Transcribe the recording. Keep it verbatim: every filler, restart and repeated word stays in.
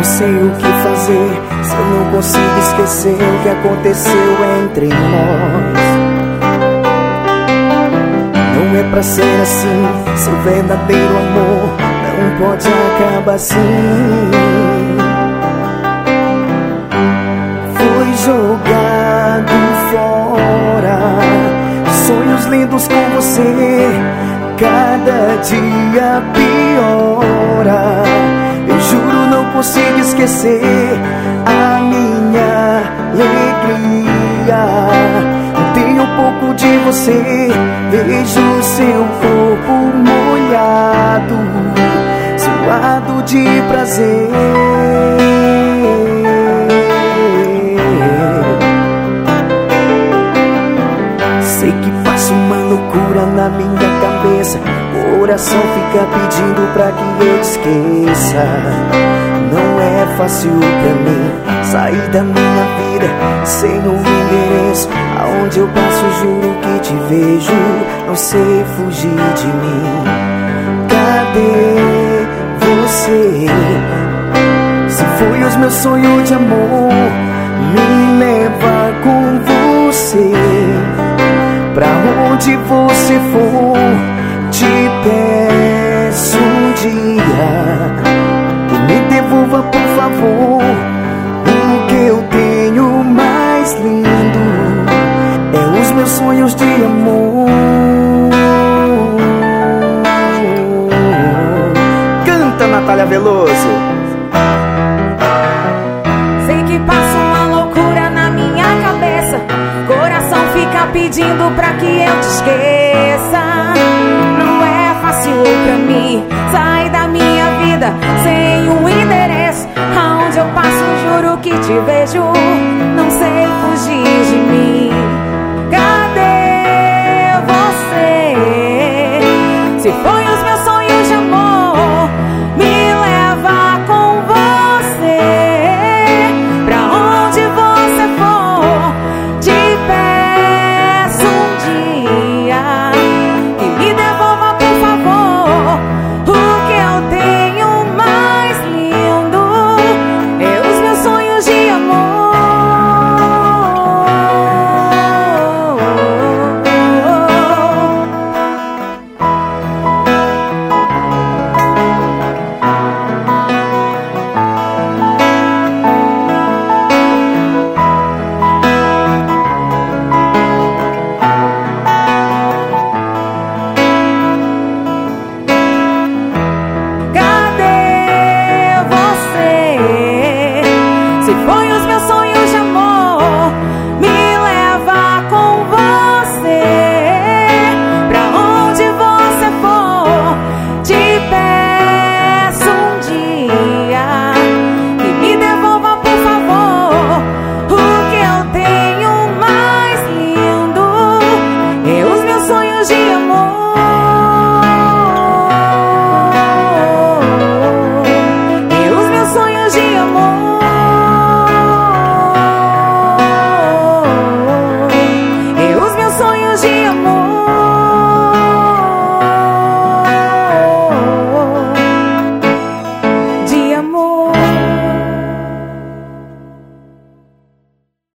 Não sei o que fazer se eu não consigo esquecer o que aconteceu entre nós. Não é pra ser assim, seu verdadeiro amor não pode acabar assim. Foi jogado fora, sonhos lindos com você, cada dia piora. Eu juro não consigo esquecer a minha alegria. Eu tenho um pouco de você, vejo seu corpo molhado, suado de prazer. Sei que faço uma loucura na minha cabeça, o coração fica pedindo pra que eu te esqueça. Não é fácil pra mim sair da minha vida sem um endereço. Aonde eu passo juro que te vejo, não sei fugir de mim. Cadê você? Se foi os meus sonhos de amor, me leva com você. Pra onde você for, te peço um dia que me devolva, por favor, o que eu tenho mais lindo é os meus sonhos de amor. Canta, Natália Veloso. Sei que passa uma loucura na minha cabeça, coração fica pedindo pra que eu te esqueça. Não é fácil pra mim sair da minha vida sem um endereço. Aonde eu passo juro que te vejo,